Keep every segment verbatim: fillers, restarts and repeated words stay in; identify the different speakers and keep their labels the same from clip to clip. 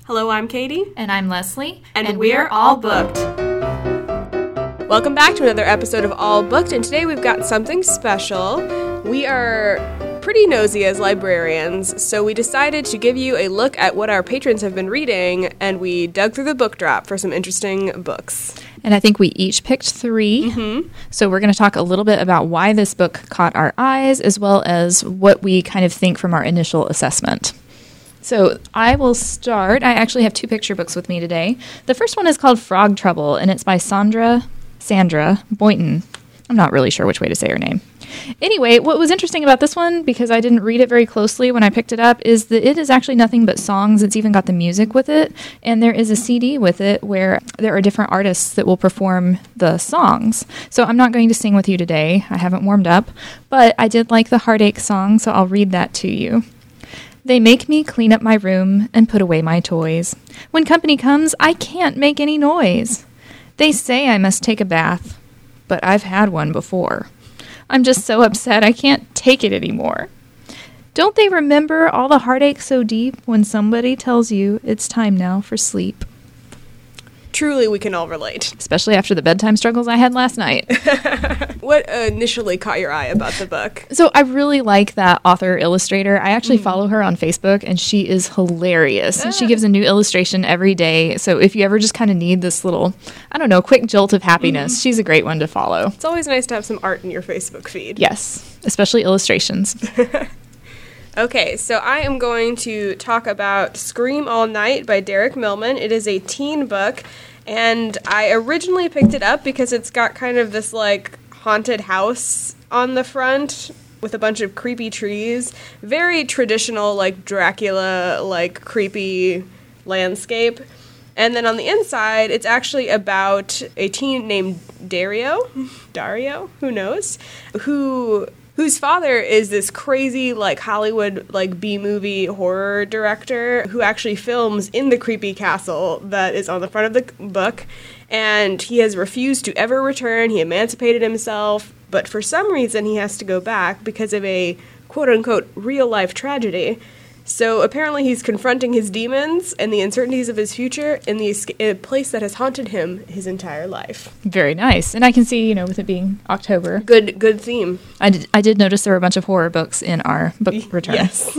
Speaker 1: Hello, I'm Katie.
Speaker 2: And I'm Leslie.
Speaker 1: And, and we're, we're all booked. Welcome back to another episode of All Booked, and today we've got something special. We are pretty nosy as librarians, so we decided to give you a look at what our patrons have been reading, and we dug through the book drop for some interesting books.
Speaker 2: And I think we each picked three. Mm-hmm. So we're going to talk a little bit about why this book caught our eyes, as well as what we kind of think from our initial assessment. So I will start. I actually have two picture books with me today. The first one is called Frog Trouble, and it's by Sandra, Sandra Boynton. I'm not really sure which way to say her name. Anyway, what was interesting about this one, because I didn't read it very closely when I picked it up, is that it is actually nothing but songs. It's even got the music with it, and there is a C D with it where there are different artists that will perform the songs. So I'm not going to sing with you today. I haven't warmed up, but I did like the Heartache song, so I'll read that to you. They make me clean up my room and put away my toys. When company comes, I can't make any noise. They say I must take a bath, but I've had one before. I'm just so upset I can't take it anymore. Don't they remember all the heartache so deep when somebody tells you it's time now for sleep?
Speaker 1: Truly, we can all relate.
Speaker 2: Especially after the bedtime struggles I had last night.
Speaker 1: What initially caught your eye about the book?
Speaker 2: So I really like that author illustrator. I actually mm. follow her on Facebook, and she is hilarious. Ah. She gives a new illustration every day. So if you ever just kind of need this little, I don't know, quick jolt of happiness, mm. she's a great one to follow.
Speaker 1: It's always nice to have some art in your Facebook feed.
Speaker 2: Yes, especially illustrations.
Speaker 1: Okay, so I am going to talk about Scream All Night by Derek Millman. It is a teen book, and I originally picked it up because it's got kind of this, like, haunted house on the front with a bunch of creepy trees. Very traditional, like, Dracula, like, creepy landscape. And then on the inside, it's actually about a teen named Dario, Dario, who knows, who... whose father is this crazy, like, Hollywood, like, B-movie horror director who actually films in the creepy castle that is on the front of the book, and he has refused to ever return. He emancipated himself, but for some reason he has to go back because of a quote-unquote real-life tragedy. So apparently he's confronting his demons and the uncertainties of his future in the a place that has haunted him his entire life.
Speaker 2: Very nice. And I can see, you know, with it being October.
Speaker 1: Good good theme.
Speaker 2: I did, I did notice there were a bunch of horror books in our book return.
Speaker 1: Yes.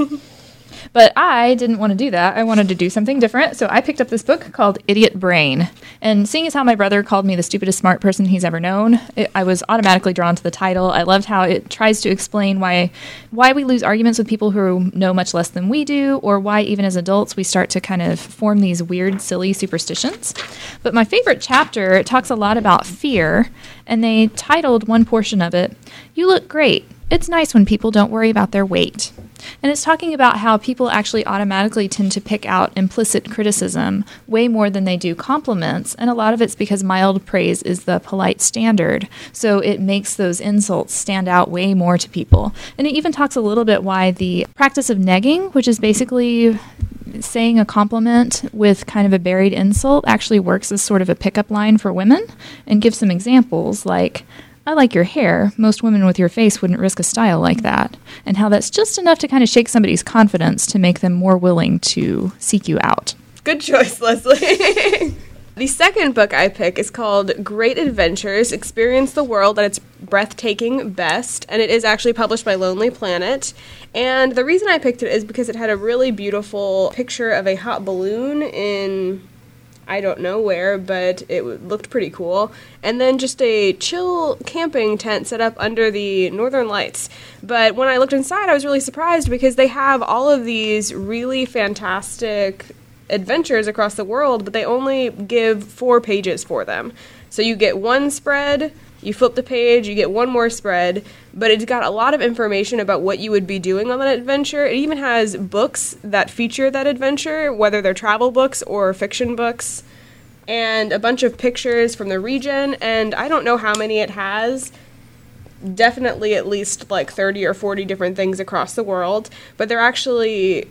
Speaker 2: But I didn't want to do that. I wanted to do something different. So I picked up this book called Idiot Brain. And seeing as how my brother called me the stupidest smart person he's ever known, it, I was automatically drawn to the title. I loved how it tries to explain why why we lose arguments with people who know much less than we do, or why even as adults we start to kind of form these weird, silly superstitions. But my favorite chapter talks a lot about fear, and they titled one portion of it, "You Look Great. It's nice when people don't worry about their weight." And it's talking about how people actually automatically tend to pick out implicit criticism way more than they do compliments. And a lot of it's because mild praise is the polite standard. So it makes those insults stand out way more to people. And it even talks a little bit why the practice of negging, which is basically saying a compliment with kind of a buried insult, actually works as sort of a pickup line for women, and gives some examples like, "I like your hair. Most women with your face wouldn't risk a style like that." And how that's just enough to kind of shake somebody's confidence to make them more willing to seek you out.
Speaker 1: Good choice, Leslie. The second book I pick is called Great Adventures, Experience the World at its Breathtaking Best, and it is actually published by Lonely Planet. And the reason I picked it is because it had a really beautiful picture of a hot balloon in... I don't know where, but it w- looked pretty cool. And then just a chill camping tent set up under the Northern Lights. But when I looked inside, I was really surprised because they have all of these really fantastic adventures across the world, but they only give four pages for them. So you get one spread, you flip the page, you get one more spread, but it's got a lot of information about what you would be doing on that adventure. It even has books that feature that adventure, whether they're travel books or fiction books, and a bunch of pictures from the region, and I don't know how many it has. Definitely at least like thirty or forty different things across the world, but they're actually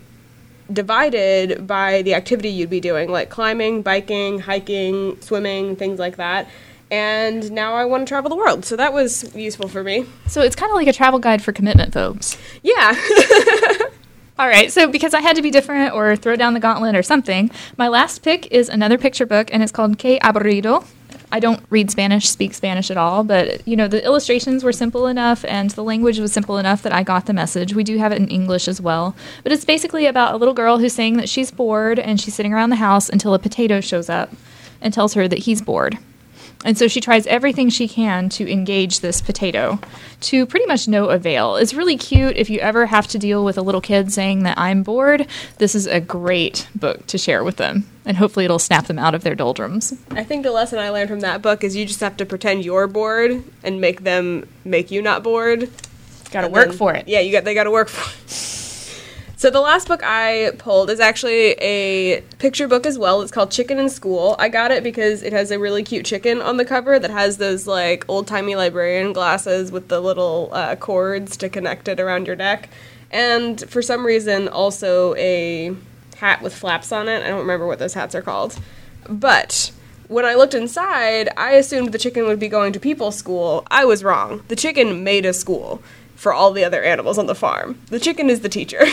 Speaker 1: divided by the activity you'd be doing, like climbing, biking, hiking, swimming, things like that. And now I want to travel the world, so that was useful for me.
Speaker 2: So it's kind of like a travel guide for commitment phobes.
Speaker 1: Yeah.
Speaker 2: All right, so because I had to be different or throw down the gauntlet or something, my last pick is another picture book, and it's called Que Aburrido. I don't read Spanish, speak Spanish at all, but, you know, the illustrations were simple enough and the language was simple enough that I got the message. We do have it in English as well. But it's basically about a little girl who's saying that she's bored and she's sitting around the house until a potato shows up and tells her that he's bored. And so she tries everything she can to engage this potato to pretty much no avail. It's really cute if you ever have to deal with a little kid saying that I'm bored. This is a great book to share with them. And hopefully it'll snap them out of their doldrums.
Speaker 1: I think the lesson I learned from that book is you just have to pretend you're bored and make them make you not bored.
Speaker 2: Got to work then, for it.
Speaker 1: Yeah, you got they got to work for it. So the last book I pulled is actually a picture book as well. It's called Chicken in School. I got it because it has a really cute chicken on the cover that has those like old-timey librarian glasses with the little uh, cords to connect it around your neck. And for some reason also a hat with flaps on it. I don't remember what those hats are called. But when I looked inside, I assumed the chicken would be going to people's school. I was wrong. The chicken made a school for all the other animals on the farm. The chicken is the teacher.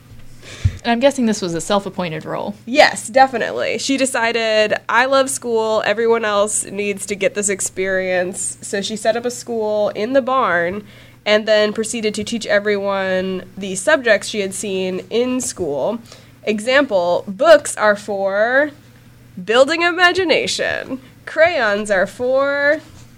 Speaker 2: And I'm guessing this was a self-appointed role.
Speaker 1: Yes, definitely. She decided, I love school, everyone else needs to get this experience. So she set up a school in the barn and then proceeded to teach everyone the subjects she had seen in school. Example, books are for building imagination. Crayons are for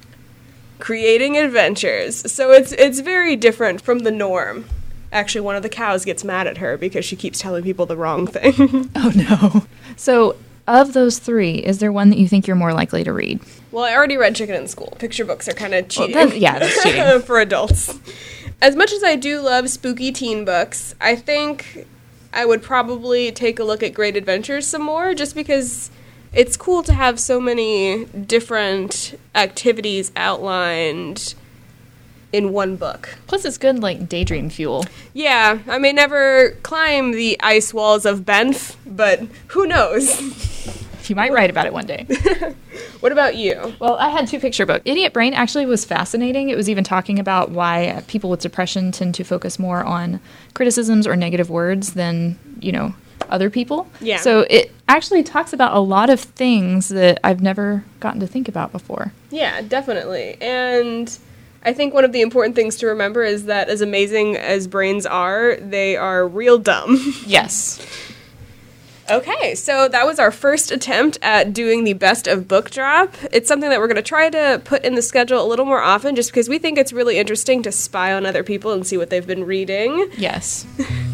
Speaker 1: creating adventures. So it's it's very different from the norm. Actually, one of the cows gets mad at her because she keeps telling people the wrong thing.
Speaker 2: Oh, no. So, of those three, is there one that you think you're more likely to read?
Speaker 1: Well, I already read Chicken in School. Picture books are kind of cheating.
Speaker 2: Well, then, yeah, that's cheating.
Speaker 1: For adults. As much as I do love spooky teen books, I think I would probably take a look at Great Adventures some more, just because it's cool to have so many different activities outlined in one book.
Speaker 2: Plus it's good, like, daydream fuel.
Speaker 1: Yeah, I may never climb the ice walls of Banff, but who knows?
Speaker 2: You might write about it one day.
Speaker 1: What about you?
Speaker 2: Well, I had two picture books. Idiot Brain actually was fascinating. It was even talking about why people with depression tend to focus more on criticisms or negative words than, you know, other people.
Speaker 1: Yeah.
Speaker 2: So it actually talks about a lot of things that I've never gotten to think about before.
Speaker 1: Yeah, definitely. And I think one of the important things to remember is that as amazing as brains are, they are real dumb.
Speaker 2: Yes.
Speaker 1: Okay, so that was our first attempt at doing the best of book drop. It's something that we're going to try to put in the schedule a little more often just because we think it's really interesting to spy on other people and see what they've been reading.
Speaker 2: Yes.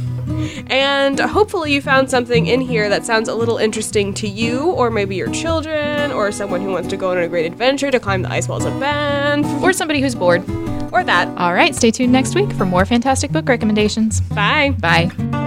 Speaker 1: And hopefully you found something in here that sounds a little interesting to you, or maybe your children, or someone who wants to go on a great adventure to climb the ice walls of Banff.
Speaker 2: Or somebody who's bored.
Speaker 1: Or that.
Speaker 2: All right, stay tuned next week for more fantastic book recommendations.
Speaker 1: Bye.
Speaker 2: Bye.